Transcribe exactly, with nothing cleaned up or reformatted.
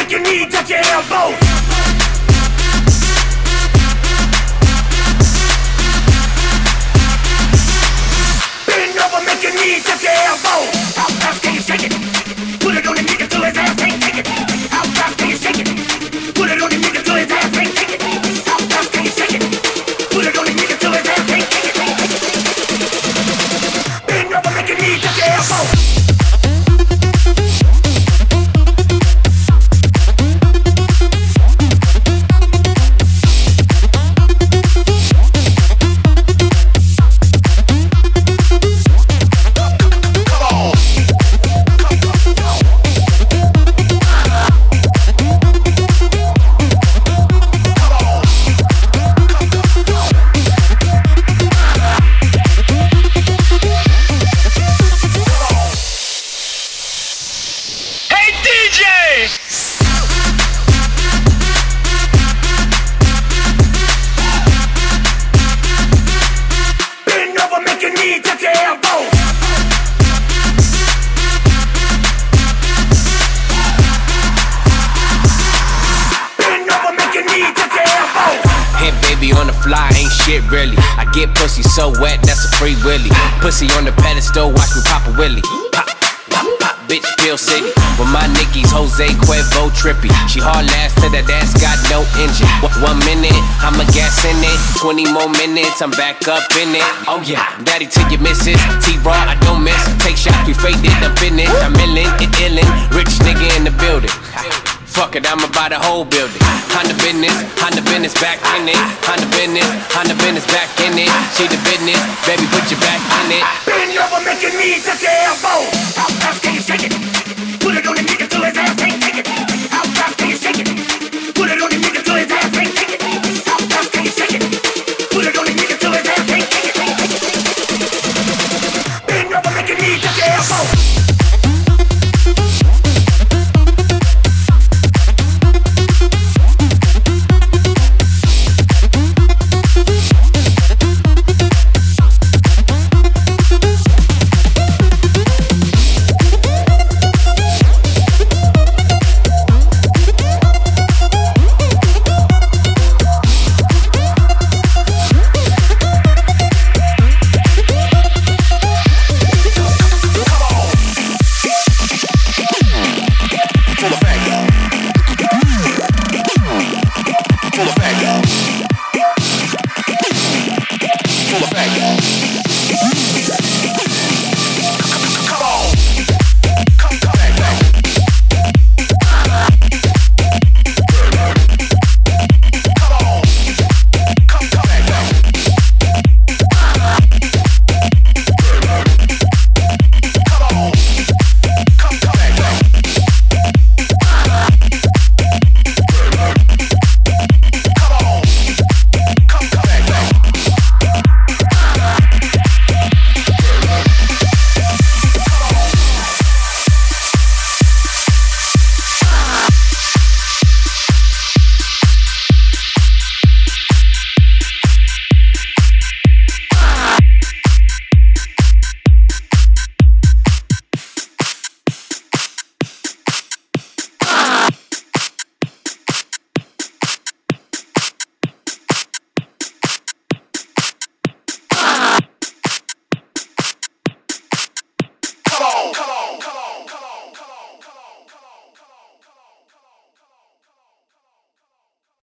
make your knee touch your elbows. Bend over, make your knee touch your elbows. How fast can you shake it? Put it on the nigga till his ass ain't take it. How fast can you shake it? Put it on the nigga till his ass ain't take it. How fast can you shake it? Put it on the nigga till his ass ain't take it. Bend over, make your knee touch your elbows. Really, I get pussy so wet, that's a free willy. Pussy on the pedestal, watch me pop a willy. Pop, pop, pop, bitch, Bill City. With my Nickies, Jose Cuervo trippy. She hard last till that ass got no engine. One minute, I'ma gas in it. Twenty more minutes, I'm back up in it. Oh yeah, daddy till you miss it. T-Raw, I don't miss. Take shots, we faded, I'm finished. I'm illin', it illin'. Rich nigga in the building. Fuck it, I'ma buy the whole building. Honda business, Honda business back in it. Honda business, Honda business back in it. She the business, baby put your back in it. Bend over, make your knee touch your elbow. How fast can you shake it? Put it on the nigga till his ass ain't take it.